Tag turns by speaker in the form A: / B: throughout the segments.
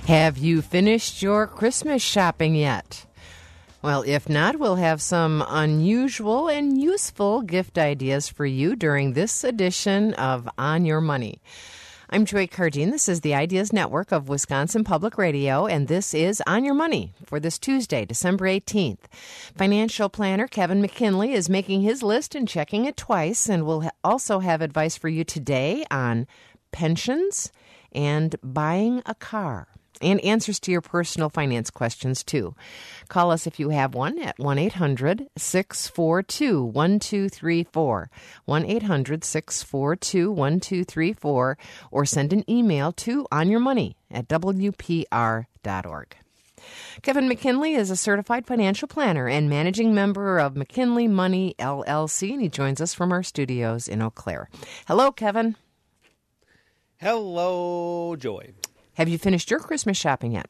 A: Have you finished your Christmas shopping yet? Well, if not, we'll have some unusual and useful gift ideas for you during this edition of On Your Money. I'm Joy Cardine. This is the Ideas Network of Wisconsin Public Radio, and this is On Your Money for this Tuesday, December 18th. Financial planner Kevin McKinley is making his list and checking it twice, and we'll also have advice for you today on pensions and buying a car, and answers to your personal finance questions, too. Call us if you have one at 1-800-642-1234, 1-800-642-1234, or send an email to onyourmoney@wpr.org. Kevin McKinley is a certified financial planner and managing member of McKinley Money, LLC, and he joins us from our studios in Eau Claire. Hello, Kevin.
B: Hello, Joy.
A: Have you finished your Christmas shopping yet?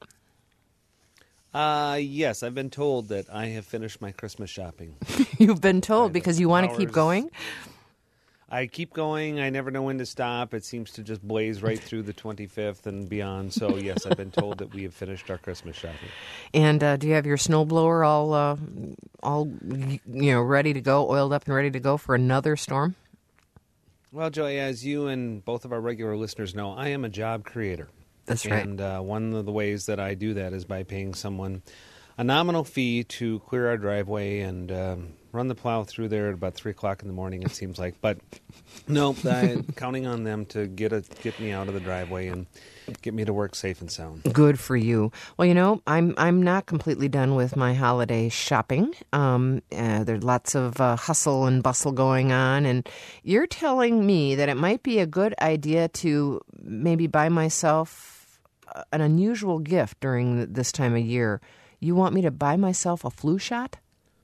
B: Yes, I've been told that I have finished my Christmas shopping.
A: You've been told because you want to keep going?
B: I keep going. I never know when to stop. It seems to just blaze right through the 25th and beyond. So, yes, I've been told that we have finished our Christmas shopping.
A: And do you have your snowblower all ready to go, oiled up and ready to go for another storm?
B: Well, Joy, as you and both of our regular listeners know, I am a job creator.
A: That's right.
B: And one of the ways that I do that is by paying someone a nominal fee to clear our driveway and run the plow through there at about 3 o'clock in the morning, it seems like. But no, I'm counting on them to get me out of the driveway and get me to work safe and sound.
A: Good for you. Well, I'm not completely done with my holiday shopping. There's lots of hustle and bustle going on, and you're telling me that it might be a good idea to maybe buy myself an unusual gift during this time of year. You want me to buy myself a flu shot?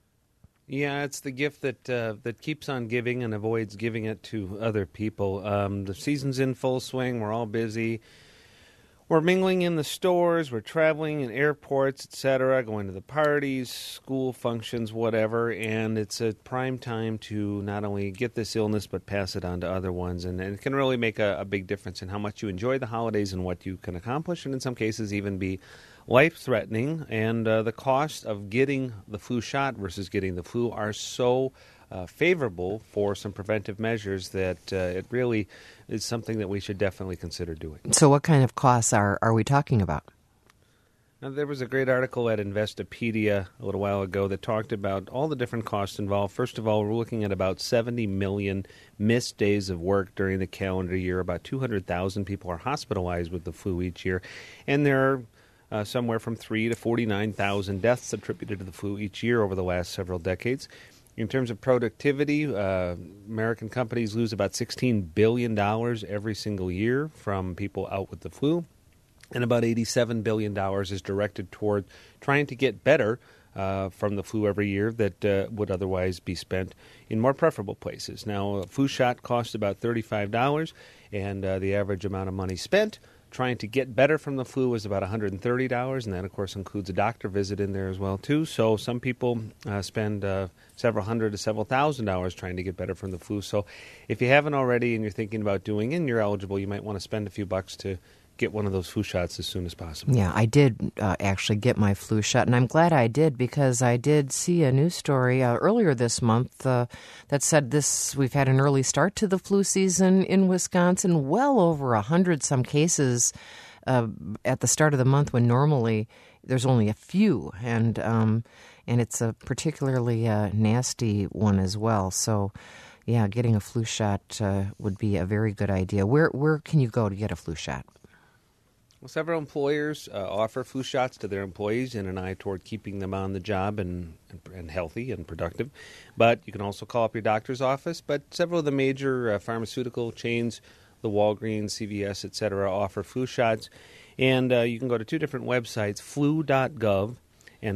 B: Yeah, it's the gift that keeps on giving and avoids giving it to other people. The season's in full swing. We're all busy. We're mingling in the stores. We're traveling in airports, etc., going to the parties, school functions, whatever. And it's a prime time to not only get this illness but pass it on to other ones. And it can really make a big difference in how much you enjoy the holidays and what you can accomplish, and in some cases even be life-threatening. And the cost of getting the flu shot versus getting the flu are so favorable for some preventive measures that it really is something that we should definitely consider doing.
A: So what kind of costs are we talking about?
B: Now, there was a great article at Investopedia a little while ago that talked about all the different costs involved. First of all, we're looking at about 70 million missed days of work during the calendar year. About 200,000 people are hospitalized with the flu each year, and there are somewhere from 3 to 49,000 deaths attributed to the flu each year over the last several decades. In terms of productivity, American companies lose about $16 billion every single year from people out with the flu, and about $87 billion is directed toward trying to get better from the flu every year that would otherwise be spent in more preferable places. Now, a flu shot costs about $35, and the average amount of money spent trying to get better from the flu is about $130, and that, of course, includes a doctor visit in there as well, too. So some people spend several hundred to several $1,000s trying to get better from the flu. So if you haven't already and you're thinking about doing it and you're eligible, you might want to spend a few bucks to get one of those flu shots as soon as possible.
A: Yeah, I did actually get my flu shot, and I'm glad I did because I did see a news story earlier this month that said we've had an early start to the flu season in Wisconsin, well over 100-some cases at the start of the month when normally there's only a few, and it's a particularly nasty one as well. So, yeah, getting a flu shot would be a very good idea. Where can you go to get a flu shot?
B: Well, several employers offer flu shots to their employees in an eye toward keeping them on the job and healthy and productive. But you can also call up your doctor's office. But several of the major pharmaceutical chains, the Walgreens, CVS, etc., offer flu shots. And you can go to two different websites, flu.gov and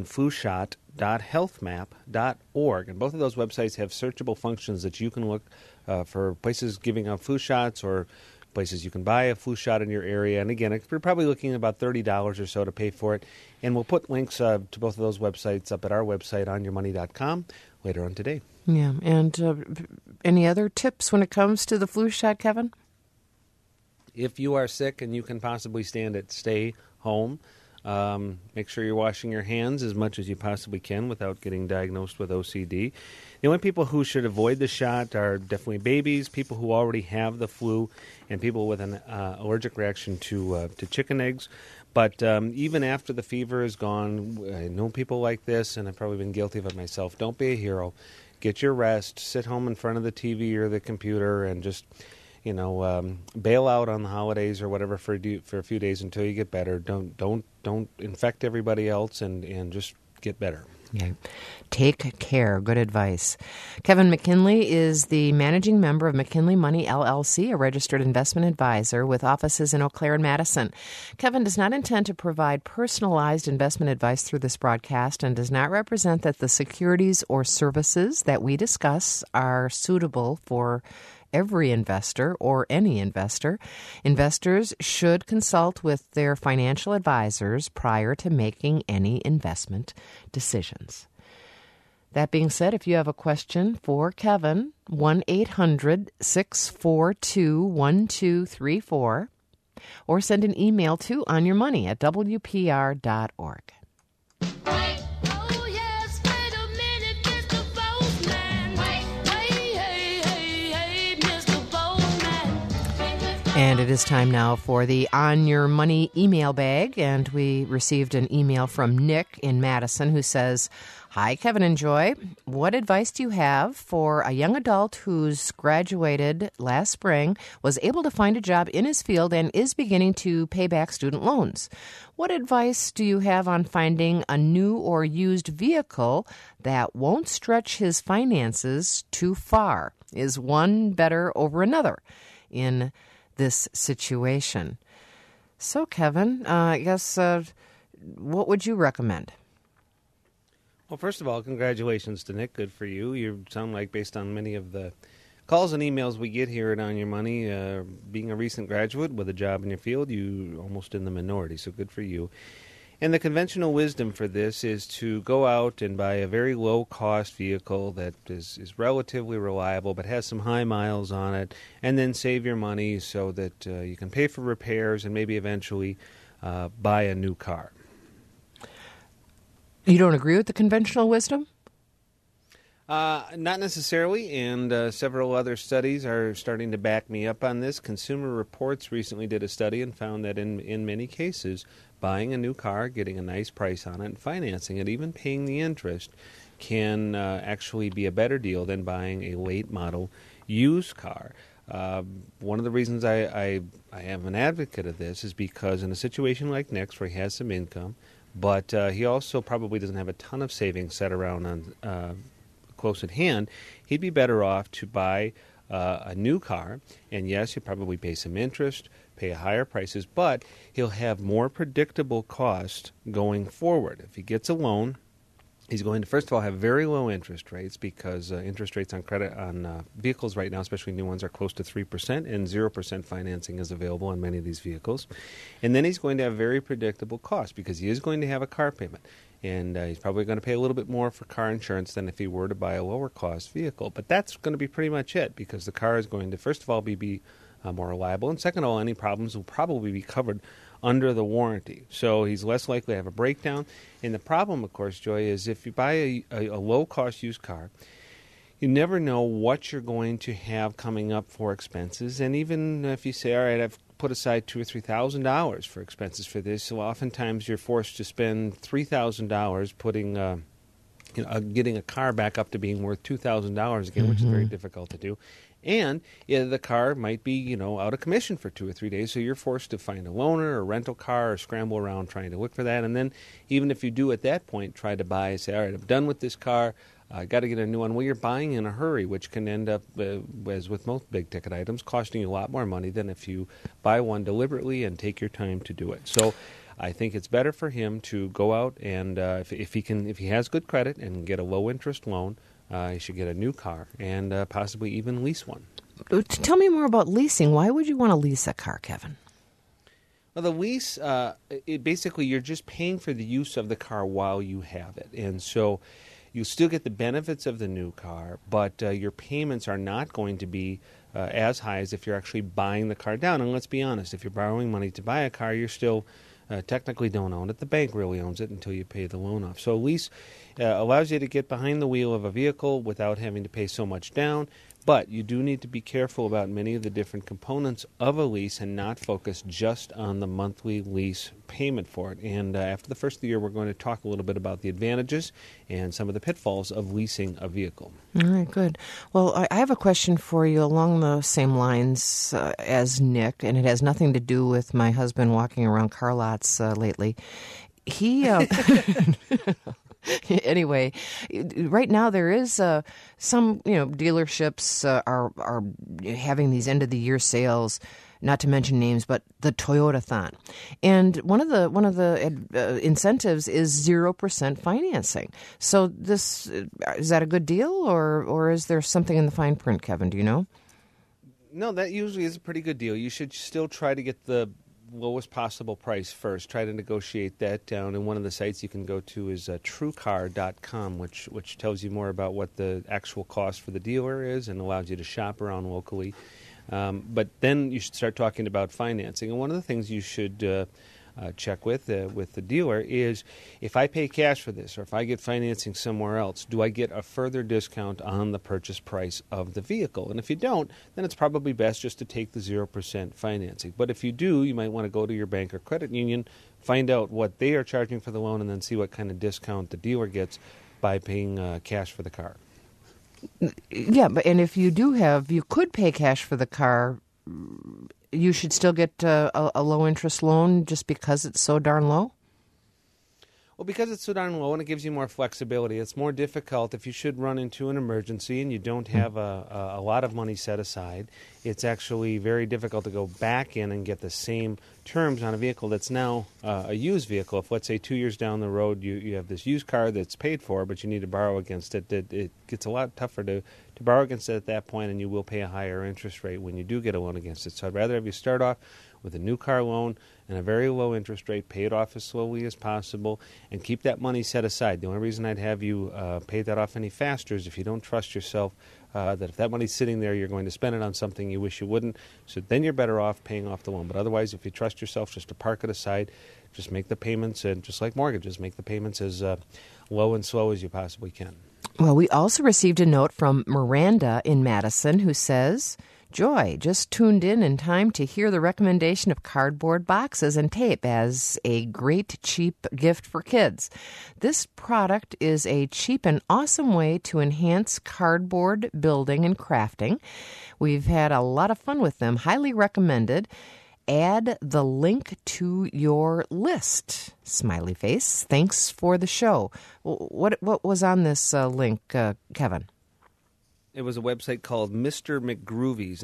B: flushot.healthmap.org. And both of those websites have searchable functions that you can look for places giving out flu shots or places you can buy a flu shot in your area. And again, you're probably looking at about $30 or so to pay for it. And we'll put links to both of those websites up at our website, onyourmoney.com, later on today.
A: Yeah. And any other tips when it comes to the flu shot, Kevin?
B: If you are sick and you can possibly stand it, stay home. Make sure you're washing your hands as much as you possibly can without getting diagnosed with OCD. The only people who should avoid the shot are definitely babies, people who already have the flu, and people with an allergic reaction to chicken eggs. But even after the fever is gone, I know people like this, and I've probably been guilty of it myself. Don't be a hero. Get your rest. Sit home in front of the TV or the computer and just, bail out on the holidays or whatever for a few days until you get better. Don't infect everybody else and just get better.
A: Yeah. Take care. Good advice. Kevin McKinley is the managing member of McKinley Money LLC, a registered investment advisor with offices in Eau Claire and Madison. Kevin does not intend to provide personalized investment advice through this broadcast and does not represent that the securities or services that we discuss are suitable for every investor or any investor. Investors should consult with their financial advisors prior to making any investment decisions. That being said, if you have a question for Kevin, 1-800-642-1234, or send an email to onyourmoney@wpr.org. And it is time now for the On Your Money email bag. And we received an email from Nick in Madison who says, "Hi, Kevin and Joy. What advice do you have for a young adult who's graduated last spring, was able to find a job in his field, and is beginning to pay back student loans? What advice do you have on finding a new or used vehicle that won't stretch his finances too far? Is one better over another in this situation?" So, Kevin, I guess, what would you recommend?
B: Well, first of all, congratulations to Nick. Good for you. You sound like, based on many of the calls and emails we get here at On Your Money, being a recent graduate with a job in your field, you almost in the minority, so good for you. And the conventional wisdom for this is to go out and buy a very low-cost vehicle that is relatively reliable but has some high miles on it, and then save your money so that you can pay for repairs and maybe eventually buy a new car.
A: You don't agree with the conventional wisdom?
B: Not necessarily, and several other studies are starting to back me up on this. Consumer Reports recently did a study and found that in many cases, buying a new car, getting a nice price on it, and financing it, even paying the interest, can actually be a better deal than buying a late model used car. One of the reasons I am an advocate of this is because in a situation like Nick's, where he has some income, but he also probably doesn't have a ton of savings set around on close at hand, he'd be better off to buy a new car. And yes, he'll probably pay some interest, pay higher prices, but he'll have more predictable cost going forward. If he gets a loan, he's going to, first of all, have very low interest rates, because interest rates on credit on vehicles right now, especially new ones, are close to 3%, and 0% financing is available on many of these vehicles. And then he's going to have very predictable costs, because he is going to have a car payment. And he's probably going to pay a little bit more for car insurance than if he were to buy a lower-cost vehicle. But that's going to be pretty much it, because the car is going to, first of all, be more reliable, and second of all, any problems will probably be covered under the warranty. So he's less likely to have a breakdown. And the problem, of course, Joy, is if you buy a low-cost used car, you never know what you're going to have coming up for expenses. And even if you say, all right, I've put aside $2,000 or $3,000 for expenses for this, so oftentimes you're forced to spend $3,000 putting getting a car back up to being worth $2,000 again, which is very difficult to do. And the car might be, out of commission for 2 or 3 days, so you're forced to find a loaner or rental car or scramble around trying to look for that. And then even if you do at that point try to buy, say, all right, I'm done with this car, I got to get a new one. Well, you're buying in a hurry, which can end up, as with most big-ticket items, costing you a lot more money than if you buy one deliberately and take your time to do it. So I think it's better for him to go out and, if he has good credit and get a low-interest loan, he should get a new car and possibly even lease one.
A: Tell me more about leasing. Why would you want to lease a car, Kevin?
B: Well, the lease, basically you're just paying for the use of the car while you have it. And so you still get the benefits of the new car, but your payments are not going to be as high as if you're actually buying the car down. And let's be honest, if you're borrowing money to buy a car, you're still technically don't own it. The bank really owns it until you pay the loan off. So a lease allows you to get behind the wheel of a vehicle without having to pay so much down. But you do need to be careful about many of the different components of a lease and not focus just on the monthly lease payment for it. And after the first of the year, we're going to talk a little bit about the advantages and some of the pitfalls of leasing a vehicle.
A: All right, good. Well, I have a question for you along the same lines as Nick, and it has nothing to do with my husband walking around car lots lately. He... Anyway, right now there is some dealerships are having these end of the year sales. Not to mention names, but the Toyotathon, and one of the incentives is 0% financing. So this is that a good deal, or is there something in the fine print, Kevin? Do you know?
B: No, that usually is a pretty good deal. You should still try to get the lowest possible price first. Try to negotiate that down. And one of the sites you can go to is TrueCar.com, which tells you more about what the actual cost for the dealer is and allows you to shop around locally. But then you should start talking about financing. And one of the things you should check with the dealer is, if I pay cash for this or if I get financing somewhere else, do I get a further discount on the purchase price of the vehicle? And if you don't, then it's probably best just to take the 0% financing. But if you do, you might want to go to your bank or credit union, find out what they are charging for the loan, and then see what kind of discount the dealer gets by paying cash for the car.
A: Yeah, and if you could pay cash for the car, you should still get a low-interest loan just because it's so darn low?
B: Well, because it's so darn low and it gives you more flexibility, it's more difficult if you should run into an emergency and you don't have a lot of money set aside. It's actually very difficult to go back in and get the same terms on a vehicle that's now a used vehicle. If, let's say, 2 years down the road you have this used car that's paid for, but you need to borrow against it, it gets a lot tougher to borrow against it at that point, and you will pay a higher interest rate when you do get a loan against it. So I'd rather have you start off with a new car loan and a very low interest rate, pay it off as slowly as possible, and keep that money set aside. The only reason I'd have you pay that off any faster is if you don't trust yourself that if that money's sitting there, you're going to spend it on something you wish you wouldn't. So then you're better off paying off the loan. But otherwise, if you trust yourself just to park it aside, just make the payments, and just like mortgages, make the payments as low and slow as you possibly can.
A: Well, we also received a note from Miranda in Madison who says, Joy, just tuned in time to hear the recommendation of cardboard boxes and tape as a great cheap gift for kids. This product is a cheap and awesome way to enhance cardboard building and crafting. We've had a lot of fun with them. Highly recommended. Add the link to your list. Smiley face. Thanks for the show. What was on this link, Kevin?
B: It was a website called Mr. McGroovies,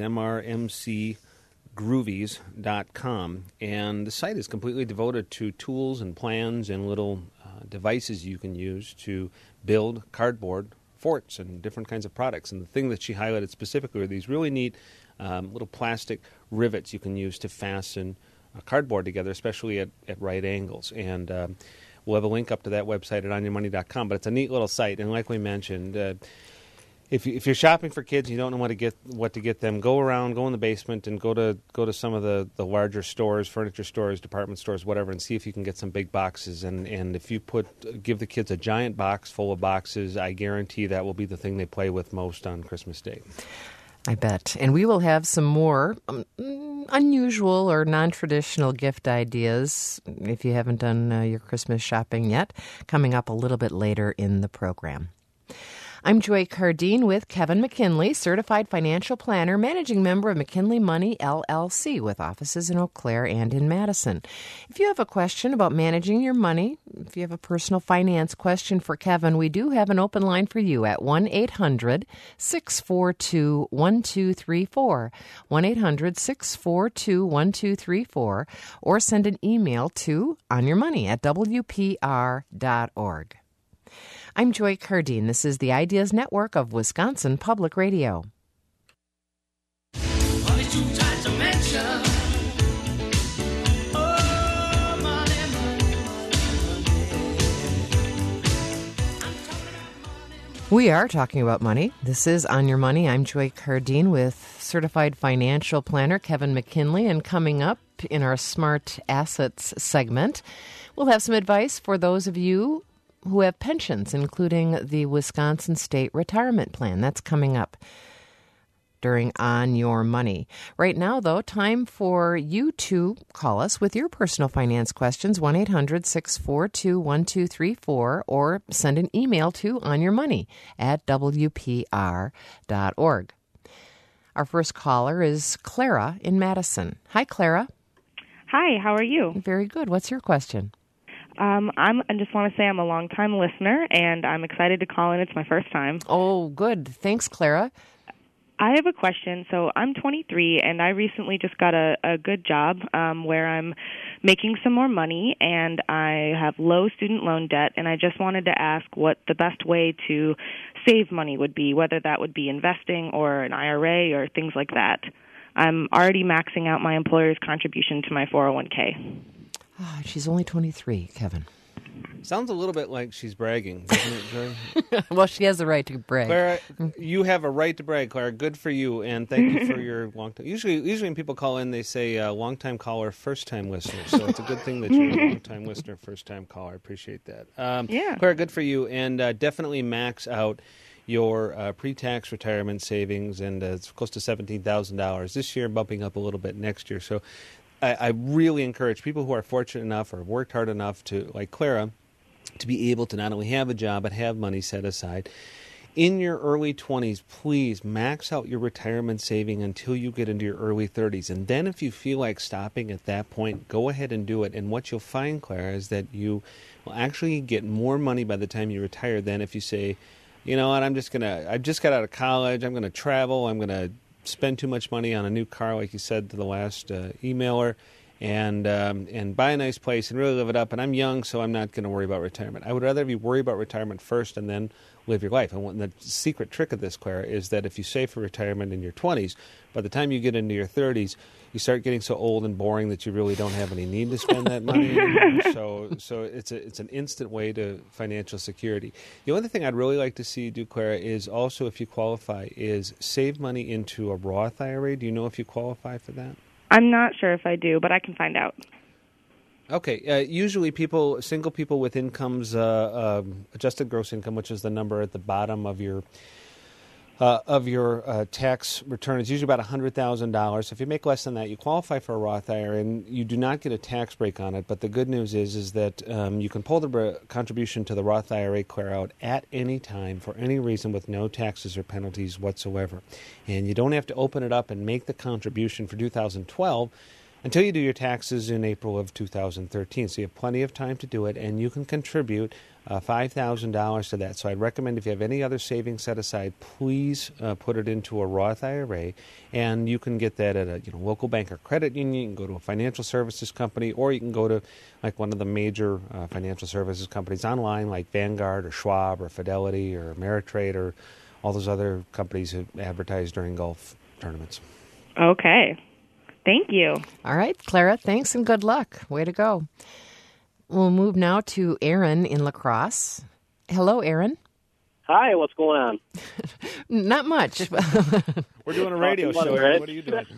B: MrMCGroovies.com. And the site is completely devoted to tools and plans and little devices you can use to build cardboard forts and different kinds of products. And the thing that she highlighted specifically are these really neat little plastic rivets you can use to fasten cardboard together, especially at right angles. And we'll have a link up to that website at onyourmoney.com. But it's a neat little site. And like we mentioned, if you're shopping for kids and you don't know what to get them, go in the basement and go to some of the larger stores, furniture stores, department stores, whatever, and see if you can get some big boxes. And if you give the kids a giant box full of boxes, I guarantee that will be the thing they play with most on Christmas Day.
A: I bet. And we will have some more unusual or non-traditional gift ideas, if you haven't done your Christmas shopping yet, coming up a little bit later in the program. I'm Joy Cardine with Kevin McKinley, certified financial planner, managing member of McKinley Money, LLC, with offices in Eau Claire and in Madison. If you have a question about managing your money, if you have a personal finance question for Kevin, we do have an open line for you at 1-800-642-1234, 1-800-642-1234, or send an email to onyourmoney@wpr.org. I'm Joy Cardine. This is the Ideas Network of Wisconsin Public Radio.
C: Money too tight to mention. Oh, money, money, money.
A: We are talking about money. This is On Your Money. I'm Joy Cardine with certified financial planner Kevin McKinley. And coming up up in our Smart Assets segment. We'll have some advice for those of you who have pensions, including the Wisconsin State Retirement Plan. That's coming up during On Your Money. Right now, though, time for you to call us with your personal finance questions, 1-800-642-1234, or send an email to onyourmoney@wpr.org. Our first caller is Clara in Madison. Hi, Clara.
D: Hi, how are you?
A: Very good. What's your question?
D: I just want to say I'm a long-time listener, and I'm excited to call in. It's my first time.
A: Oh, good. Thanks, Clara.
D: I have a question. So I'm 23, and I recently just got a good job where I'm making some more money, and I have low student loan debt, and I just wanted to ask what the best way to save money would be, whether that would be investing or an IRA or things like that. I'm already maxing out my employer's contribution to my 401k.
A: She's only 23, Kevin.
B: Sounds a little bit like she's bragging, doesn't it, Joy?
A: Well, she has the right to brag.
B: Clara, you have a right to brag, Clara. Good for you, and thank you for your long time. Usually when people call in, they say long-time caller, first-time listener. So it's a good thing that you're a long-time listener, first-time caller. I appreciate that.
D: Yeah.
B: Clara, good for you, and definitely max out your pre-tax retirement savings, and it's close to $17,000 this year, bumping up a little bit next year. So I really encourage people who are fortunate enough or worked hard enough to, like Clara, to be able to not only have a job but have money set aside. In your early 20s, please max out your retirement saving until you get into your early 30s. And then if you feel like stopping at that point, go ahead and do it. And what you'll find, Clara, is that you will actually get more money by the time you retire than if you say, you know what, I just got out of college, I'm going to travel, I'm going to spend too much money on a new car, like you said to the last emailer, and buy a nice place and really live it up. And I'm young, so I'm not going to worry about retirement. I would rather you worry about retirement first and then live your life. And the secret trick of this, Clara, is that if you save for retirement in your 20s, by the time you get into your 30s, you start getting so old and boring that you really don't have any need to spend that money anymore. So it's an instant way to financial security. The other thing I'd really like to see you do, Clara, is also, if you qualify, is save money into a Roth IRA. Do you know if you qualify for that?
D: I'm not sure if I do, but I can find out.
B: Okay. Usually single people with incomes, adjusted gross income, which is the number at the bottom of your tax return, is usually about $100,000. If you make less than that, you qualify for a Roth IRA, and you do not get a tax break on it. But the good news is that you can pull the contribution to the Roth IRA, Clear out at any time for any reason with no taxes or penalties whatsoever. And you don't have to open it up and make the contribution for 2012 until you do your taxes in April of 2013. So you have plenty of time to do it, and you can contribute $5,000 to that. So I'd recommend, if you have any other savings set aside, please put it into a Roth IRA, and you can get that at a local bank or credit union. You can go to a financial services company, or you can go to like one of the major financial services companies online, like Vanguard or Schwab or Fidelity or Ameritrade or all those other companies who advertise during golf tournaments.
D: Okay. Thank you.
A: All right, Clara, thanks and good luck. Way to go. We'll move now to Aaron in La Crosse. Hello, Aaron.
E: Hi, what's going on?
A: Not much.
B: We're doing a radio show, Aaron. What are you doing?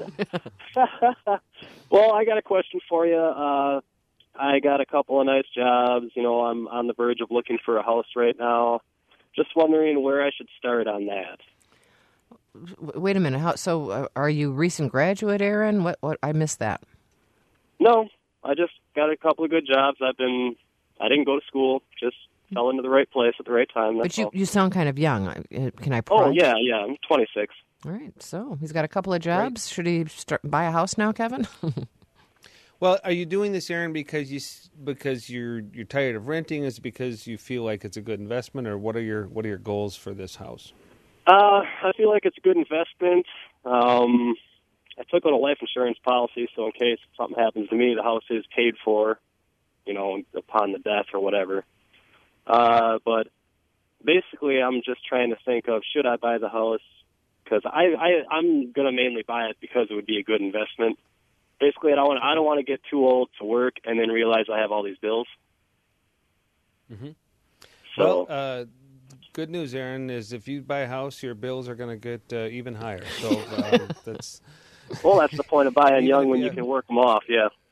E: Well, I got a question for you. I got a couple of nice jobs. I'm on the verge of looking for a house right now. Just wondering where I should start on that.
A: Wait a minute. So are you recent graduate, Aaron? What? I missed that.
E: No, I just got a couple of good jobs. I didn't go to school, just fell into the right place at the right time.
A: But you sound kind of young. Can I
E: Oh,
A: prod?
E: yeah, I'm 26.
A: All right. So he's got a couple of jobs. Right. Should he buy a house now, Kevin?
B: Well, are you doing this, Aaron, because you're tired of renting? Is it because you feel like it's a good investment, or what are your goals for this house?
E: I feel like it's a good investment. I took out a life insurance policy, so in case something happens to me, the house is paid for, upon the death or whatever. But basically, I'm just trying to think of, should I buy the house? Because I'm going to mainly buy it because it would be a good investment. Basically, I don't want to get too old to work and then realize I have all these bills.
B: Mm-hmm.
E: So,
B: well, good news, Aaron, is if you buy a house, your bills are going to get even higher. So that's...
E: Well, that's the point of buying young when you can work them off, yeah.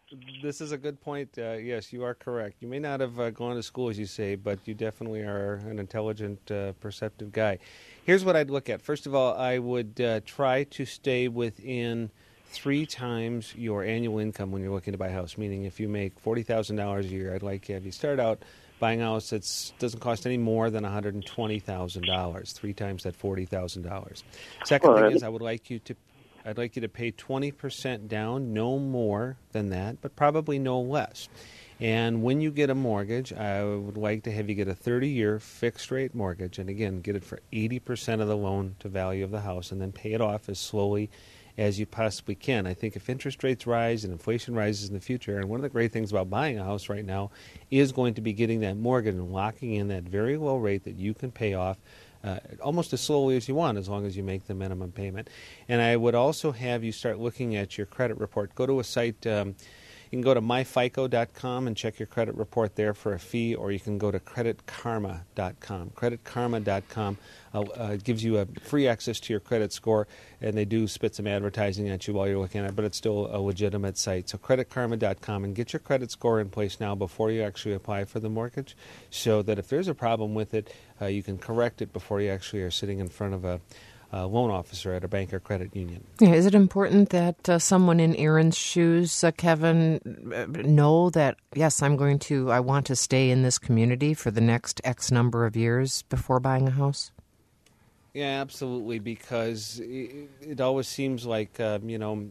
B: This is a good point. Yes, you are correct. You may not have gone to school, as you say, but you definitely are an intelligent, perceptive guy. Here's what I'd look at. First of all, I would try to stay within 3 times your annual income when you're looking to buy a house, meaning if you make $40,000 a year, I'd like to have you start out buying a house that doesn't cost any more than $120,000, 3 times that $40,000. Second thing is I'd like you to pay 20% down, no more than that, but probably no less. And when you get a mortgage, I would like to have you get a 30-year fixed-rate mortgage, and again, get it for 80% of the loan to value of the house, and then pay it off as slowly as you possibly can. I think if interest rates rise and inflation rises in the future, and one of the great things about buying a house right now is going to be getting that mortgage and locking in that very low rate that you can pay off almost as slowly as you want, as long as you make the minimum payment. And I would also have you start looking at your credit report. Go to a site, you can go to myfico.com and check your credit report there for a fee, or you can go to creditkarma.com. Creditkarma.com gives you a free access to your credit score, and they do spit some advertising at you while you're looking at it, but it's still a legitimate site. So creditkarma.com, and get your credit score in place now before you actually apply for the mortgage, so that if there's a problem with it, you can correct it before you actually are sitting in front of a loan officer at a bank or credit union.
A: Yeah, is it important that someone in Aaron's shoes, Kevin, know that, yes, I want to stay in this community for the next X number of years before buying a house?
B: Yeah, absolutely, because it always seems like, when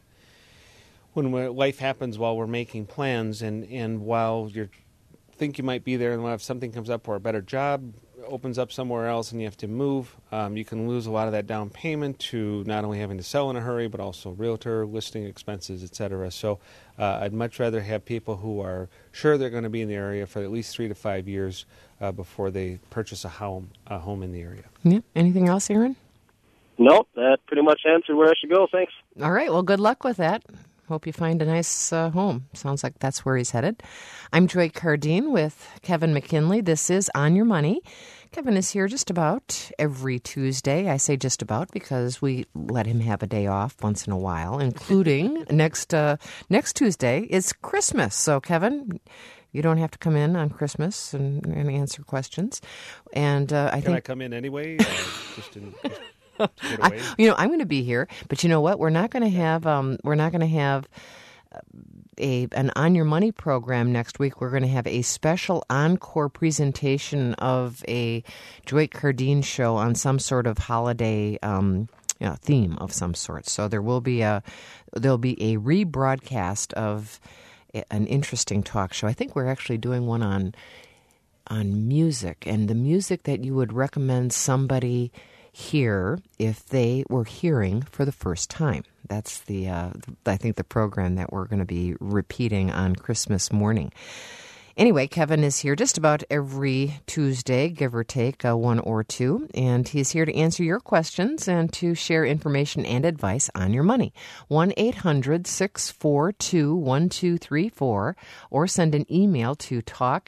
B: life happens while we're making plans, and while you think you might be there, and if something comes up or a better job opens up somewhere else and you have to move, you can lose a lot of that down payment to not only having to sell in a hurry, but also realtor, listing expenses, etc. So I'd much rather have people who are sure they're going to be in the area for at least 3 to 5 years before they purchase a home in the area.
A: Yeah. Anything else, Aaron?
E: Nope, that pretty much answered where I should go. Thanks.
A: All right. Well, good luck with that. Hope you find a nice home. Sounds like that's where he's headed. I'm Joy Cardine with Kevin McKinley. This is On Your Money. Kevin is here just about every Tuesday. I say just about because we let him have a day off once in a while, including next Tuesday is Christmas. So, Kevin, you don't have to come in on Christmas and answer questions. And
B: Can I come in anyway? Just to get away?
A: I'm going to be here, but you know what? We're not going to have an On Your Money program next week. We're going to have a special encore presentation of a Joy Cardine show on some sort of holiday theme of some sort. So there'll be a rebroadcast of an interesting talk show. I think we're actually doing one on music, and the music that you would recommend somebody hear if they were hearing for the first time. That's I think the program that we're going to be repeating on Christmas morning. Anyway, Kevin is here just about every Tuesday, give or take 1 or 2, and he's here to answer your questions and to share information and advice on your money. 1-800-642-1234, or send an email to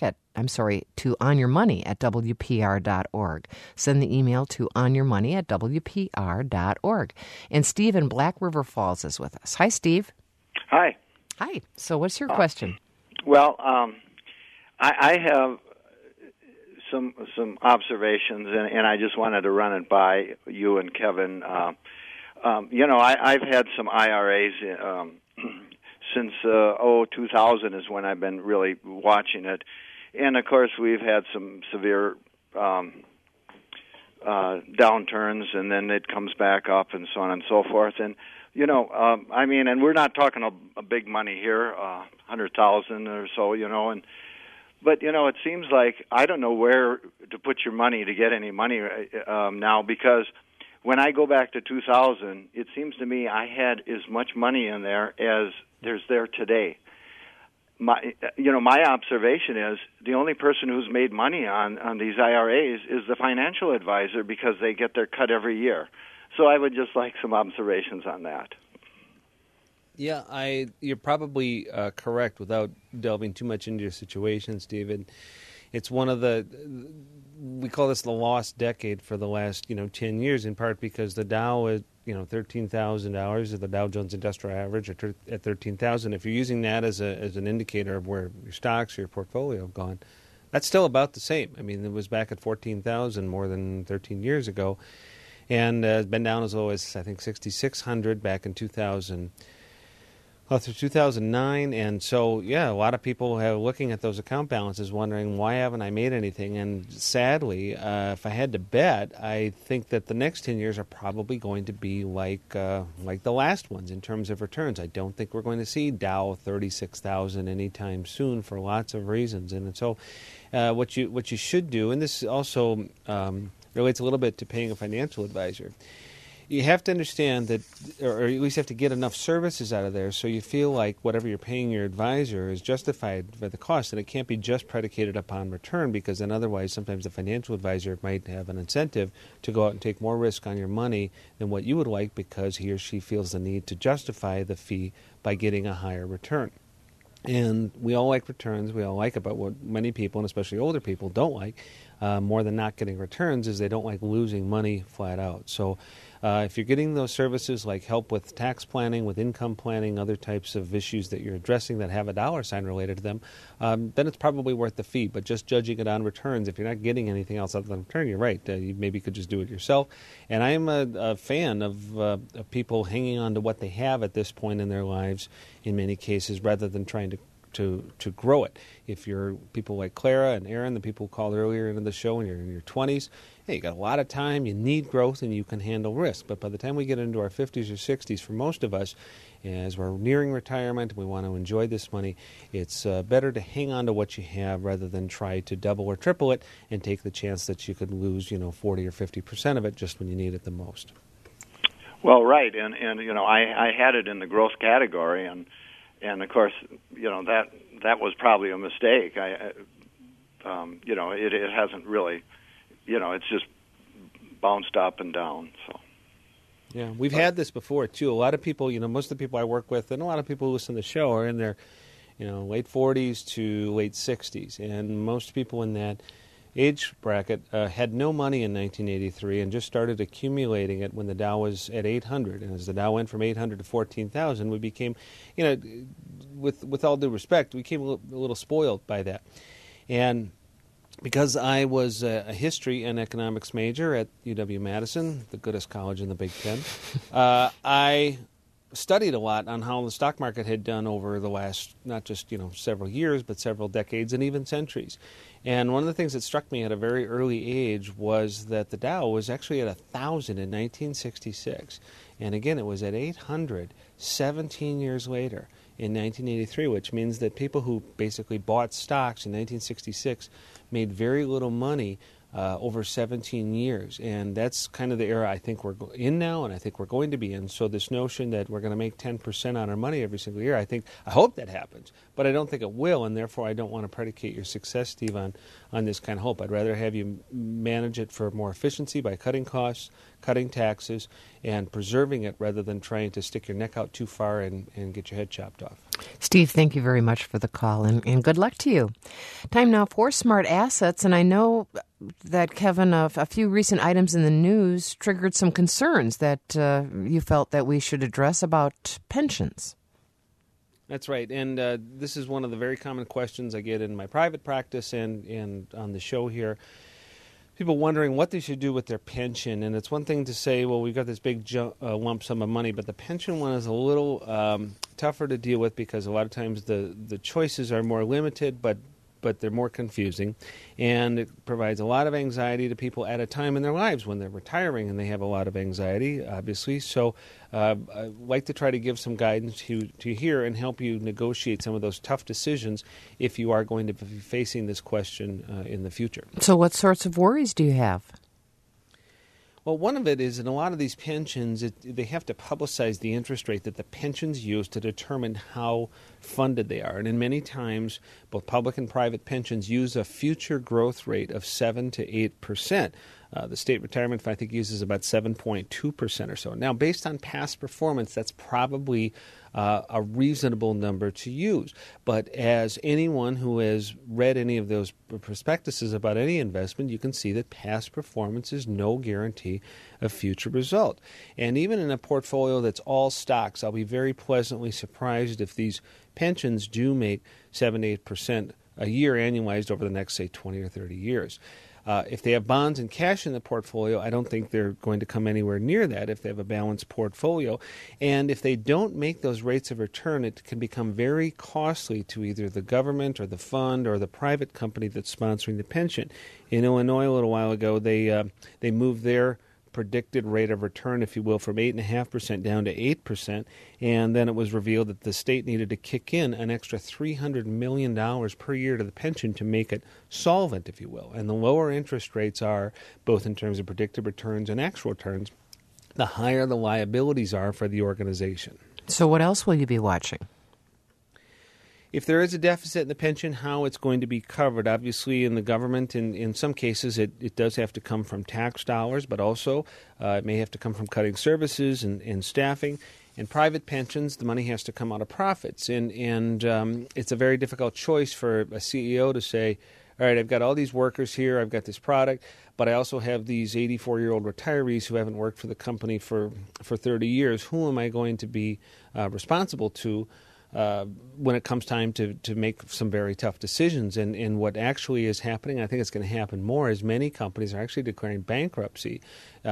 A: onyourmoney@wpr.org. Send the email to onyourmoney@wpr.org. And Steve in Black River Falls is with us. Hi, Steve.
F: Hi.
A: Hi. So what's your question?
F: Well, I have some observations, and I just wanted to run it by you and Kevin. I've had some IRAs since 2000 is when I've been really watching it. And, of course, we've had some severe downturns, and then it comes back up and so on and so forth. And, and we're not talking a big money here, 100,000 or so, But, it seems like I don't know where to put your money to get any money now, because when I go back to 2000, it seems to me I had as much money in there as there's there today. My observation is the only person who's made money on these IRAs is the financial advisor, because they get their cut every year. So I would just like some observations on that.
B: Yeah, you're probably correct without delving too much into your situation, Stephen. It's one of we call this the lost decade for the last 10 years, in part because the Dow $13,000 of the Dow Jones Industrial Average at 13,000. If you're using that as an indicator of where your stocks or your portfolio have gone, that's still about the same. I mean, it was back at 14,000 more than 13 years ago, and it's been down as low as I think 6,600 back in 2000. Through 2009, and so, a lot of people are looking at those account balances wondering, why haven't I made anything? And sadly, if I had to bet, I think that the next 10 years are probably going to be like the last ones in terms of returns. I don't think we're going to see Dow 36,000 anytime soon for lots of reasons. And so what you should do, and this also relates a little bit to paying a financial advisor, you have to understand that, or at least have to get enough services out of there so you feel like whatever you're paying your advisor is justified for the cost, and it can't be just predicated upon return, because then otherwise sometimes the financial advisor might have an incentive to go out and take more risk on your money than what you would like, because he or she feels the need to justify the fee by getting a higher return. And we all like returns. We all like it, but what many people, and especially older people, don't like more than not getting returns is they don't like losing money flat out. So if you're getting those services like help with tax planning, with income planning, other types of issues that you're addressing that have a dollar sign related to them, then it's probably worth the fee. But just judging it on returns, if you're not getting anything else other than return, you're right. You maybe could just do it yourself. And I am a fan of people hanging on to what they have at this point in their lives in many cases, rather than trying to grow it. If you're people like Clara and Aaron, the people who called earlier into the show, and you're in your 20s, hey, you got a lot of time, you need growth, and you can handle risk. But by the time we get into our 50s or 60s, for most of us, as we're nearing retirement and we want to enjoy this money, it's better to hang on to what you have rather than try to double or triple it and take the chance that you could lose 40 or 50% of it just when you need it the most.
F: Well, right, and I had it in the growth category, and of course, that was probably a mistake. It hasn't really, it's just bounced up and down. So.
B: Yeah, we've had this before too. A lot of people, most of the people I work with, and a lot of people who listen to the show are in their, late 40s to late 60s, and most people in that age bracket had no money in 1983 and just started accumulating it when the Dow was at 800. And as the Dow went from 800 to 14,000, we became, with all due respect, we became a little spoiled by that. And because I was a history and economics major at UW-Madison, the goodest college in the Big Ten, I studied a lot on how the stock market had done over the last, not just several years, but several decades and even centuries. And one of the things that struck me at a very early age was that the Dow was actually at 1,000 in 1966. And again, it was at 800 17 years later in 1983, which means that people who basically bought stocks in 1966 made very little money over 17 years. And that's kind of the era I think we're in now, and I think we're going to be in. So this notion that we're going to make 10% on our money every single year, I hope that happens, but I don't think it will, and therefore I don't want to predicate your success, Steve, on this kind of hope. I'd rather have you manage it for more efficiency by cutting costs, cutting taxes, and preserving it rather than trying to stick your neck out too far and get your head chopped off.
A: Steve, thank you very much for the call, and good luck to you. Time now for Smart Assets, and I know that, Kevin, a few recent items in the news triggered some concerns that you felt that we should address about pensions.
B: That's right, and this is one of the very common questions I get in my private practice and on the show here. People wondering what they should do with their pension, and it's one thing to say, well, we've got this big lump sum of money, but the pension one is a little tougher to deal with because a lot of times the choices are more limited, but they're more confusing, and it provides a lot of anxiety to people at a time in their lives when they're retiring, and they have a lot of anxiety, obviously. So I'd like to try to give some guidance to here and help you negotiate some of those tough decisions if you are going to be facing this question in the future.
A: So what sorts of worries do you have?
B: Well, one of it is in a lot of these pensions, they have to publicize the interest rate that the pensions use to determine how funded they are. And in many times, both public and private pensions use a future growth rate of 7 to 8%. The state retirement fund, I think, uses about 7.2% or so. Now, based on past performance, that's probably a reasonable number to use. But as anyone who has read any of those prospectuses about any investment, you can see that past performance is no guarantee a future result. And even in a portfolio that's all stocks, I'll be very pleasantly surprised if these pensions do make 7-8% a year annualized over the next, say, 20 or 30 years. If they have bonds and cash in the portfolio, I don't think they're going to come anywhere near that if they have a balanced portfolio. And if they don't make those rates of return, it can become very costly to either the government or the fund or the private company that's sponsoring the pension. In Illinois, a little while ago, they moved their predicted rate of return, if you will, from 8.5% down to 8%, and then it was revealed that the state needed to kick in an extra $300 million per year to the pension to make it solvent, if you will. And the lower interest rates are, both in terms of predicted returns and actual returns, the higher the liabilities are for the organization.
A: So what else will you be watching?
B: If there is a deficit in the pension, how it's going to be covered. Obviously, in the government, in some cases, it does have to come from tax dollars, but also it may have to come from cutting services and staffing. In private pensions, the money has to come out of profits. And it's a very difficult choice for a CEO to say, all right, I've got all these workers here, I've got this product, but I also have these 84-year-old retirees who haven't worked for the company for 30 years. Who am I going to be responsible to when it comes time to make some very tough decisions? And what actually is happening, I think it's going to happen more, is many companies are actually declaring bankruptcy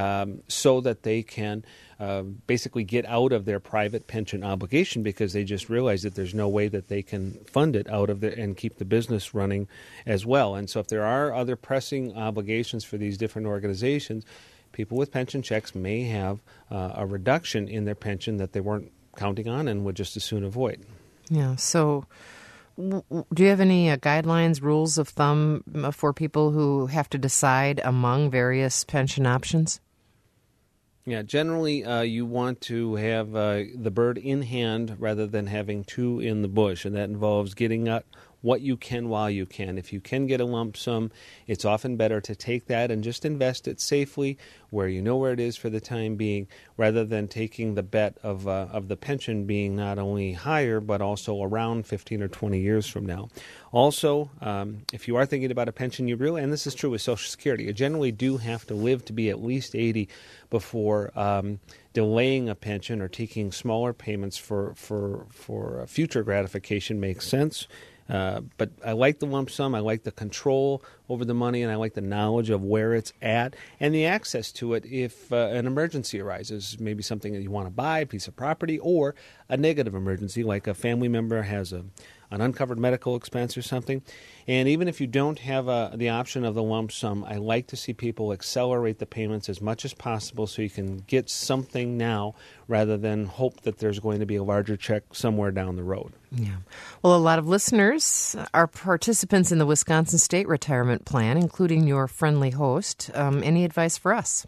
B: so that they can basically get out of their private pension obligation, because they just realize that there's no way that they can fund it out of and keep the business running as well. And so if there are other pressing obligations for these different organizations, people with pension checks may have a reduction in their pension that they weren't counting on and would just as soon avoid.
A: Yeah. So do you have any guidelines, rules of thumb for people who have to decide among various pension options?
B: Yeah, generally you want to have the bird in hand rather than having two in the bush, and that involves getting at what you can while you can. If you can get a lump sum, it's often better to take that and just invest it safely where you know where it is for the time being, rather than taking the bet of the pension being not only higher but also around 15 or 20 years from now. Also, if you are thinking about a pension, you really, and this is true with Social Security, you generally do have to live to be at least 80 before delaying a pension or taking smaller payments for future gratification makes sense. But I like the lump sum, I like the control over the money, and I like the knowledge of where it's at and the access to it if an emergency arises, maybe something that you want to buy, a piece of property, or a negative emergency like a family member has an uncovered medical expense or something. And even if you don't have the option of the lump sum, I like to see people accelerate the payments as much as possible so you can get something now rather than hope that there's going to be a larger check somewhere down the road.
A: Yeah. Well, a lot of listeners are participants in the Wisconsin State Retirement Plan, including your friendly host. Any advice for us?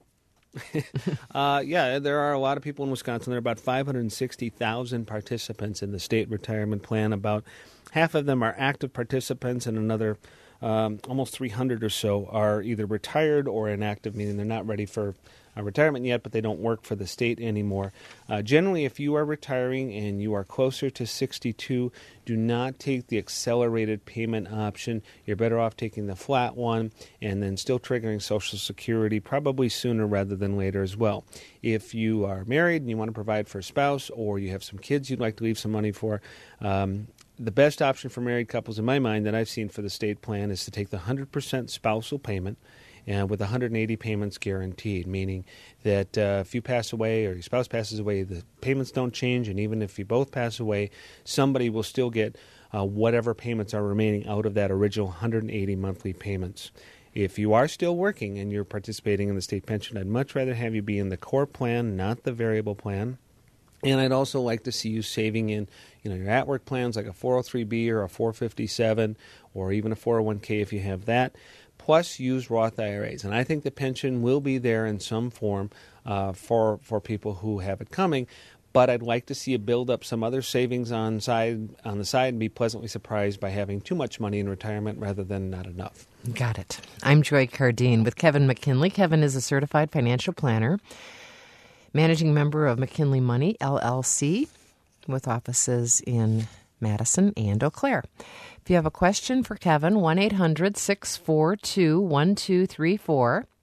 B: Yeah, there are a lot of people in Wisconsin. There are about 560,000 participants in the state retirement plan. About half of them are active participants, and another almost 300 or so are either retired or inactive, meaning they're not ready for retirement yet, but they don't work for the state anymore. Generally, if you are retiring and you are closer to 62, do not take the accelerated payment option. You're better off taking the flat one and then still triggering Social Security, probably sooner rather than later as well. If you are married and you want to provide for a spouse, or you have some kids you'd like to leave some money for, the best option for married couples, in my mind, that I've seen for the state plan is to take the 100% spousal payment, and with 180 payments guaranteed, meaning that if you pass away or your spouse passes away, the payments don't change, and even if you both pass away, somebody will still get whatever payments are remaining out of that original 180 monthly payments. If you are still working and you're participating in the state pension, I'd much rather have you be in the core plan, not the variable plan. And I'd also like to see you saving in, your at-work plans like a 403B or a 457 or even a 401k if you have that. Plus, use Roth IRAs. And I think the pension will be there in some form for people who have it coming. But I'd like to see you build up some other savings on the side and be pleasantly surprised by having too much money in retirement rather than not enough.
A: Got it. I'm Joy Cardine with Kevin McKinley. Kevin is a certified financial planner, managing member of McKinley Money, LLC, with offices in Madison and Eau Claire. If you have a question for Kevin, 1-800-642-1234.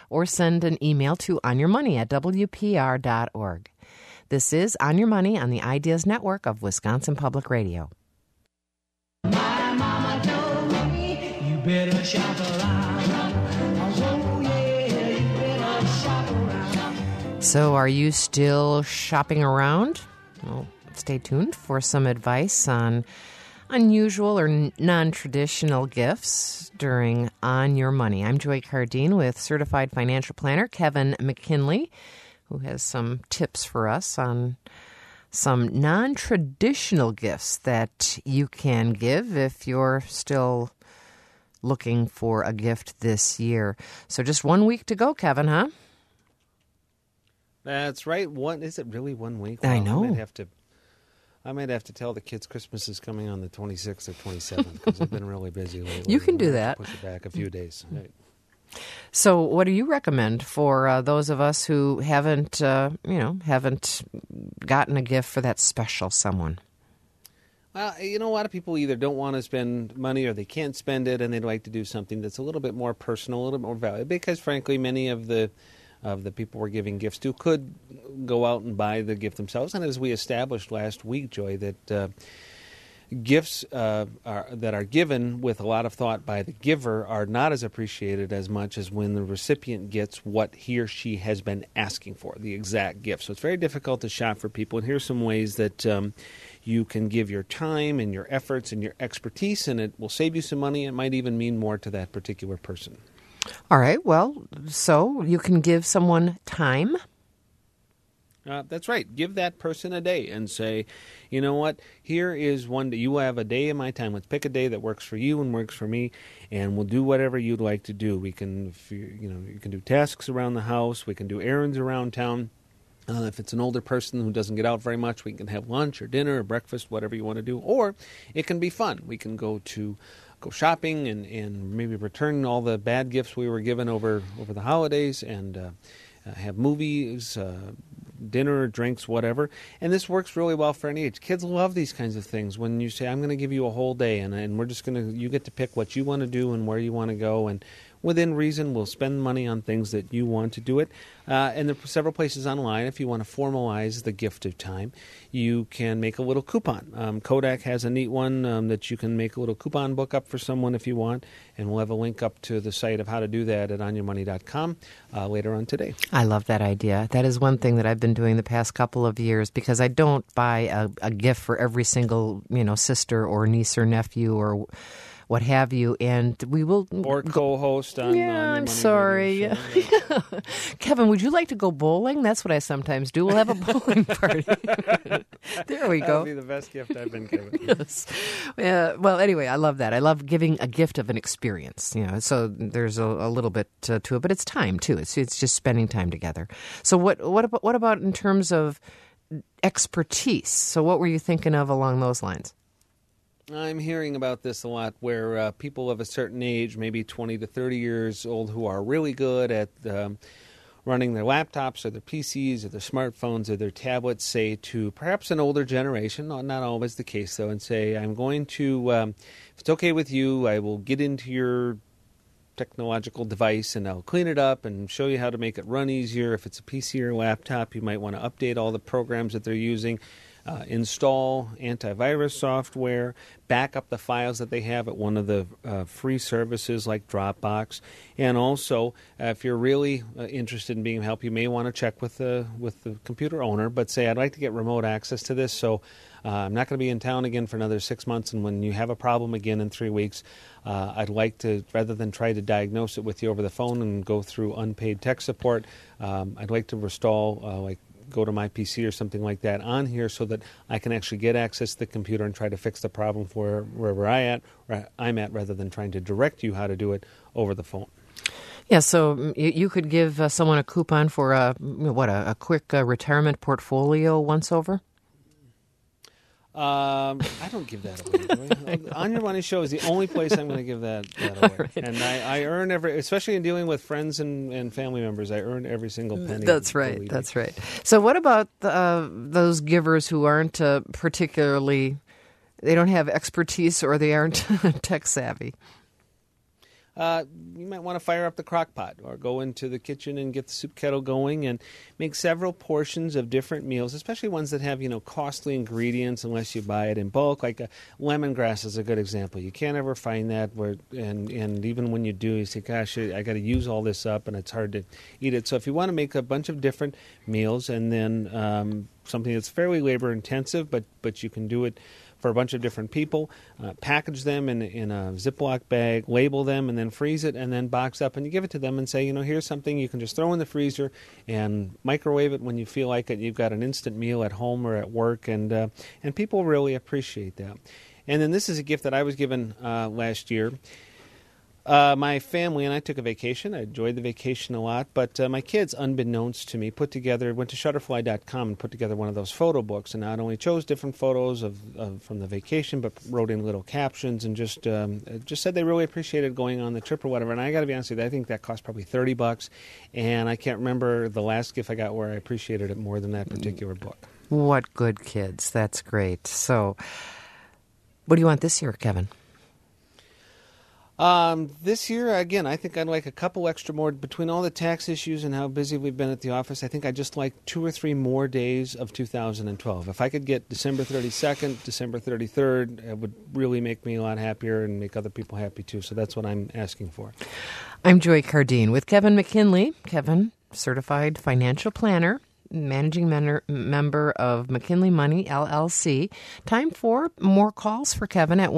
A: or send an email to onyourmoney@wpr.org. This is On Your Money on the Ideas Network of Wisconsin Public Radio.
C: My mama told me you better shop around. Oh yeah, you better shop around.
A: So, are you still shopping around? Well, stay tuned for some advice on unusual or non-traditional gifts during On Your Money. I'm Joy Cardine with certified financial planner Kevin McKinley, who has some tips for us on some non-traditional gifts that you can give if you're still looking for a gift this year. So just 1 week to go, Kevin, huh?
B: That's right. Is it really 1 week?
A: I know.
B: I might have to tell the kids Christmas is coming on the 26th or 27th because I've been really busy lately.
A: You can do
B: We'll have
A: that.
B: to push it back a few days. Right.
A: So, what do you recommend for those of us who haven't gotten a gift for that special someone?
B: Well, a lot of people either don't want to spend money or they can't spend it, and they'd like to do something that's a little bit more personal, a little bit more valuable. Because, frankly, many of the people we're giving gifts to could go out and buy the gift themselves. And as we established last week, Joy, that gifts that are given with a lot of thought by the giver are not as appreciated as much as when the recipient gets what he or she has been asking for, the exact gift. So it's very difficult to shop for people. And here's some ways that you can give your time and your efforts and your expertise, and it will save you some money. It might even mean more to that particular person.
A: All right. Well, so you can give someone time.
B: That's right. Give that person a day and say, you know what, here is one day. You have a day of my time. Let's pick a day that works for you and works for me, and we'll do whatever you'd like to do. We can, you can do tasks around the house. We can do errands around town. If it's an older person who doesn't get out very much, we can have lunch or dinner or breakfast, whatever you want to do. Or it can be fun. We can go shopping and maybe return all the bad gifts we were given over the holidays and have movies, dinner, drinks, whatever. And this works really well for any age. Kids love these kinds of things. When you say, I'm going to give you a whole day and we're just you get to pick what you want to do and where you want to go. And within reason, we'll spend money on things that you want to do it. And there are several places online. If you want to formalize the gift of time, you can make a little coupon. Kodak has a neat one that you can make a little coupon book up for someone if you want. And we'll have a link up to the site of how to do that at onyourmoney.com later on today.
A: I love that idea. That is one thing that I've been doing the past couple of years because I don't buy a gift for every single, sister or niece or nephew or what have you, and we will...
B: Or co-host on
A: Yeah,
B: Your
A: I'm
B: Money
A: sorry.
B: Radio show.
A: Kevin, would you like to go bowling? That's what I sometimes do. We'll have a bowling party. There we
B: That
A: go.
B: would be the best gift I've been given.
A: Yes. Well, anyway, I love that. I love giving a gift of an experience. So there's a little bit to it, but it's time too. It's just spending time together. So what about in terms of expertise? So what were you thinking of along those lines?
B: I'm hearing about this a lot where people of a certain age, maybe 20 to 30 years old, who are really good at running their laptops or their PCs or their smartphones or their tablets, say to perhaps an older generation, not always the case though, and say, I'm going to, if it's okay with you, I will get into your technological device and I'll clean it up and show you how to make it run easier. If it's a PC or laptop, you might want to update all the programs that they're using. Install antivirus software, back up the files that they have at one of the free services like Dropbox, and also if you're really interested in being helped, you may want to check with the computer owner, but say, I'd like to get remote access to this, so I'm not going to be in town again for another 6 months, and when you have a problem again in 3 weeks, I'd like to, rather than try to diagnose it with you over the phone and go through unpaid tech support, I'd like to install go to my PC or something like that on here so that I can actually get access to the computer and try to fix the problem for wherever I'm at rather than trying to direct you how to do it over the phone.
A: Yeah, so you could give someone a coupon for a quick retirement portfolio once over?
B: I don't give that away. On Your Money Show is the only place I'm going to give that away. Right. And I earn especially in dealing with friends and family members, I earn every single penny.
A: That's right. That's right. So what about those givers who aren't particularly, they don't have expertise or they aren't tech savvy?
B: you might want to fire up the crock pot or go into the kitchen and get the soup kettle going and make several portions of different meals, especially ones that have, costly ingredients unless you buy it in bulk. Like lemongrass is a good example. You can't ever find that, and even when you do, you say, gosh, I got to use all this up, and it's hard to eat it. So if you want to make a bunch of different meals and then something that's fairly labor intensive, but you can do it for a bunch of different people, package them in a Ziploc bag, label them, and then freeze it, and then box up, and you give it to them and say, here's something you can just throw in the freezer and microwave it when you feel like it. You've got an instant meal at home or at work, and people really appreciate that. And then this is a gift that I was given last year. My family and I took a vacation. I enjoyed the vacation a lot, but my kids, unbeknownst to me, went to Shutterfly.com and put together one of those photo books, and not only chose different photos from the vacation, but wrote in little captions and just said they really appreciated going on the trip or whatever. And I got to be honest with you, I think that cost probably $30, and I can't remember the last gift I got where I appreciated it more than that particular book.
A: What good kids. That's great. So what do you want this year, Kevin?
B: This year, again, I think I'd like a couple extra more between all the tax issues and how busy we've been at the office. I think I'd just like 2 or 3 more days of 2012. If I could get December 32nd, December 33rd, it would really make me a lot happier and make other people happy too. So that's what I'm asking for.
A: I'm Joy Cardine with Kevin McKinley. Kevin, certified financial planner, managing member of McKinley Money, LLC. Time for more calls for Kevin at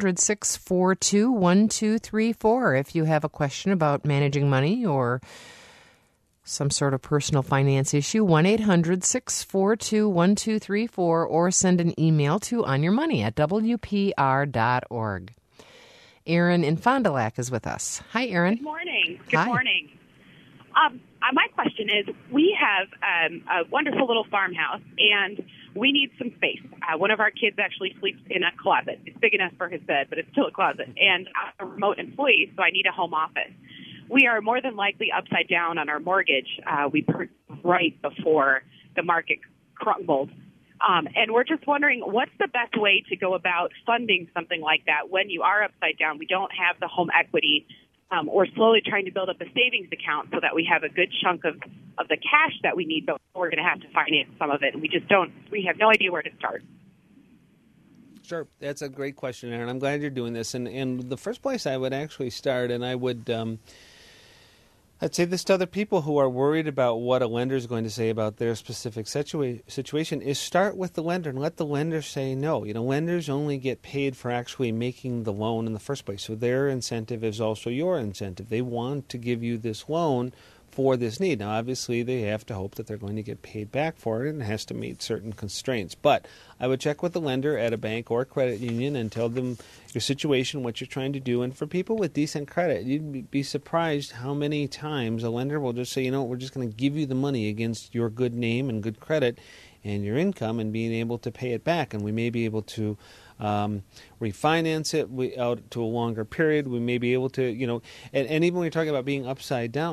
A: 1-800-642-1234. If you have a question about managing money or some sort of personal finance issue, 1-800-642-1234, or send an email to onyourmoney@wpr.org. Erin in Fond du Lac is with us. Hi, Erin.
G: Good morning.
A: Hi.
G: Morning. My question is, we have a wonderful little farmhouse, and we need some space. One of our kids actually sleeps in a closet. It's big enough for his bed, but it's still a closet. And I'm a remote employee, so I need a home office. We are more than likely upside down on our mortgage. We purchased right before the market crumbled. And we're just wondering, what's the best way to go about funding something like that when you are upside down? We don't have the home equity. We're slowly trying to build up a savings account so that we have a good chunk of the cash that we need, but we're going to have to finance some of it. And we have no idea where to start.
B: Sure. That's a great question, Aaron. I'm glad you're doing this. And the first place I would actually start, and I would, I'd say this to other people who are worried about what a lender is going to say about their specific situation, is start with the lender and let the lender say no. Lenders only get paid for actually making the loan in the first place. So their incentive is also your incentive. They want to give you this loan for this need. Now, obviously, they have to hope that they're going to get paid back for it and it has to meet certain constraints. But I would check with the lender at a bank or a credit union and tell them your situation, what you're trying to do. And for people with decent credit, you'd be surprised how many times a lender will just say, we're just going to give you the money against your good name and good credit and your income and being able to pay it back. And we may be able to refinance it out to a longer period. We may be able to, and even when you're talking about being upside down,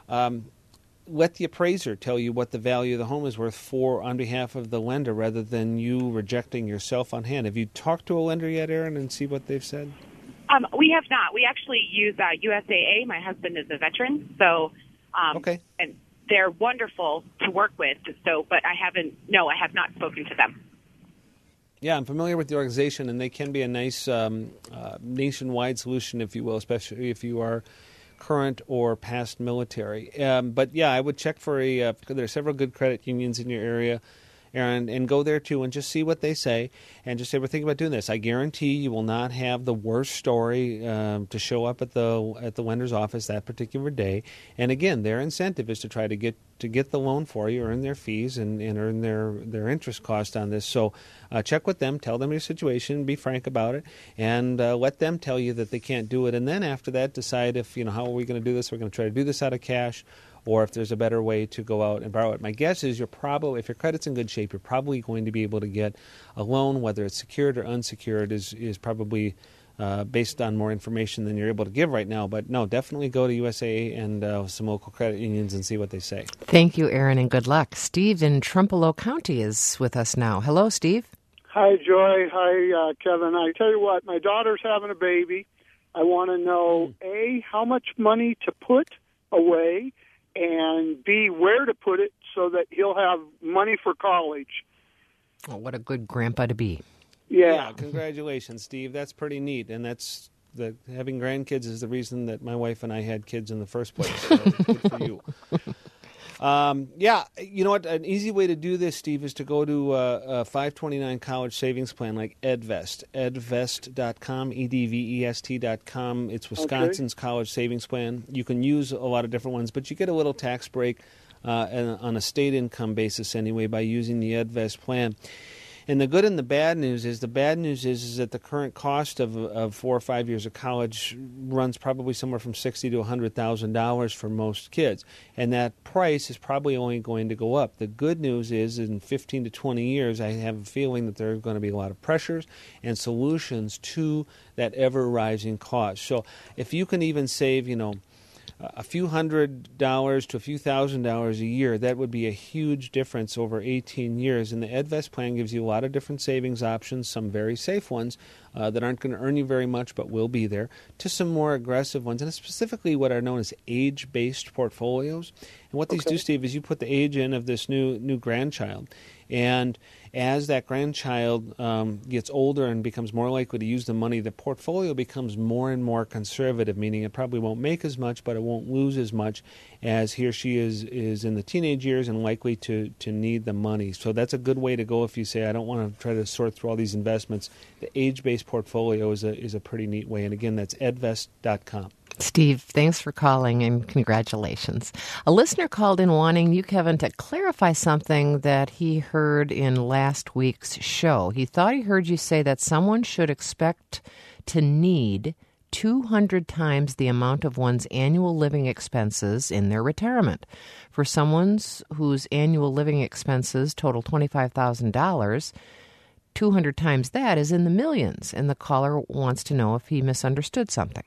B: let the appraiser tell you what the value of the home is worth on behalf of the lender rather than you rejecting yourself on hand. Have you talked to a lender yet, Aaron, and see what they've said?
G: We have not. We actually use USAA. My husband is a veteran, so
B: okay.
G: And they're wonderful to work with. So, but I have not spoken to them.
B: Yeah, I'm familiar with the organization, and they can be a nice nationwide solution, if you will, especially if you are current or past military. But yeah, I would check for there are several good credit unions in your area, Aaron, and go there too and just see what they say and just say, we're thinking about doing this. I guarantee you will not have the worst story to show up at the lender's office that particular day. And again, their incentive is to try to get the loan for you, earn their fees, and earn their interest cost on this. So check with them, tell them your situation, be frank about it, and let them tell you that they can't do it. And then after that, decide if, how are we going to do this? We're going to try to do this out of cash, or if there's a better way to go out and borrow it. My guess is if your credit's in good shape, you're probably going to be able to get a loan, whether it's secured or unsecured, is probably based on more information than you're able to give right now. But no, definitely go to USA and some local credit unions and see what they say.
A: Thank you, Aaron, and good luck. Steve in Trempealeau County is with us now. Hello, Steve.
H: Hi, Joy. Hi, Kevin. I tell you what, my daughter's having a baby. I want to know, A, how much money to put away, and B, where to put it so that he'll have money for college.
A: Oh, what a good grandpa to be.
H: Yeah.
B: Congratulations, Steve. That's pretty neat, and that's having grandkids is the reason that my wife and I had kids in the first place. So good for you. You know what? An easy way to do this, Steve, is to go to a 529 college savings plan like EdVest, edvest.com, edvest.com. It's Wisconsin's college savings plan. You can use a lot of different ones, but you get a little tax break on a state income basis anyway by using the EdVest plan. And the good and the bad news is that the current cost of 4 or 5 years of college runs probably somewhere from $60,000 to $100,000 for most kids, and that price is probably only going to go up. The good news is in 15 to 20 years, I have a feeling that there are going to be a lot of pressures and solutions to that ever-rising cost. So if you can even save, a few $100s to a few $1,000s a year, that would be a huge difference over 18 years. And the EdVest plan gives you a lot of different savings options, some very safe ones that aren't going to earn you very much but will be there, to some more aggressive ones, and specifically what are known as age-based portfolios. And what these do, Steve, is you put the age in of this new grandchild, and as that grandchild gets older and becomes more likely to use the money, the portfolio becomes more and more conservative, meaning it probably won't make as much, but it won't lose as much as he or she is in the teenage years and likely to need the money. So that's a good way to go if you say, I don't want to try to sort through all these investments. The age-based portfolio is a pretty neat way. And again, that's edvest.com.
A: Steve, thanks for calling and congratulations. A listener called in wanting you, Kevin, to clarify something that he heard in last week's show. He thought he heard you say that someone should expect to need 200 times the amount of one's annual living expenses in their retirement. For someone whose annual living expenses total $25,000, 200 times that is in the millions, and the caller wants to know if he misunderstood something.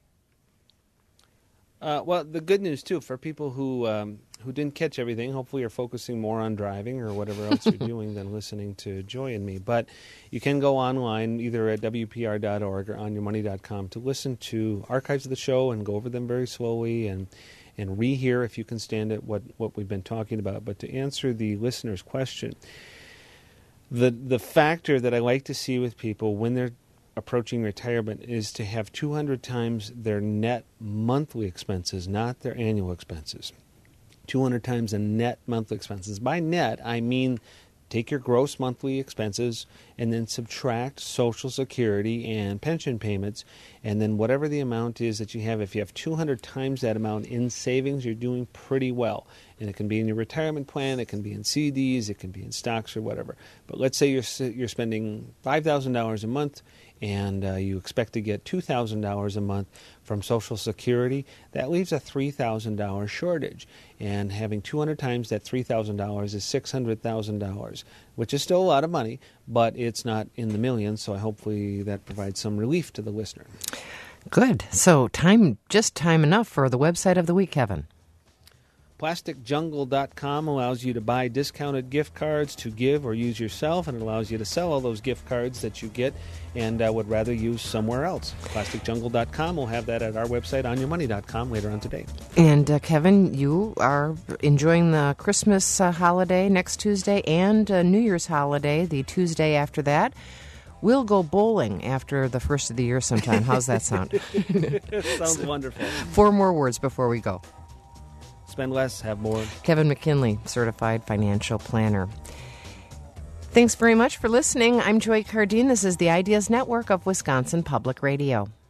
B: Well, the good news, too, for people who didn't catch everything, hopefully you're focusing more on driving or whatever else you're doing than listening to Joy and me. But you can go online either at WPR.org or onyourmoney.com to listen to archives of the show and go over them very slowly and rehear, if you can stand it, what we've been talking about. But to answer the listener's question, the factor that I like to see with people when they're approaching retirement is to have 200 times their net monthly expenses, not their annual expenses. 200 times the net monthly expenses. By net, I mean take your gross monthly expenses and then subtract Social Security and pension payments, and then whatever the amount is that you have, if you have 200 times that amount in savings, you're doing pretty well. And it can be in your retirement plan, it can be in CDs, it can be in stocks or whatever. But let's say you're spending $5,000 a month and you expect to get $2,000 a month from Social Security. That leaves a $3,000 shortage. And having 200 times that $3,000 is $600,000, which is still a lot of money, but it's not in the millions, so hopefully that provides some relief to the listener.
A: Good. So time enough for the website of the week, Kevin.
B: PlasticJungle.com allows you to buy discounted gift cards to give or use yourself, and it allows you to sell all those gift cards that you get and would rather use somewhere else. PlasticJungle.com will have that at our website, onyourmoney.com, later on today.
A: And Kevin, you are enjoying the Christmas holiday next Tuesday and New Year's holiday the Tuesday after that. We'll go bowling after the first of the year sometime. How's that sound?
B: Sounds wonderful.
A: 4 more words before we go.
B: Spend less, have more.
A: Kevin McKinley, Certified Financial Planner. Thanks very much for listening. I'm Joy Cardine. This is the Ideas Network of Wisconsin Public Radio.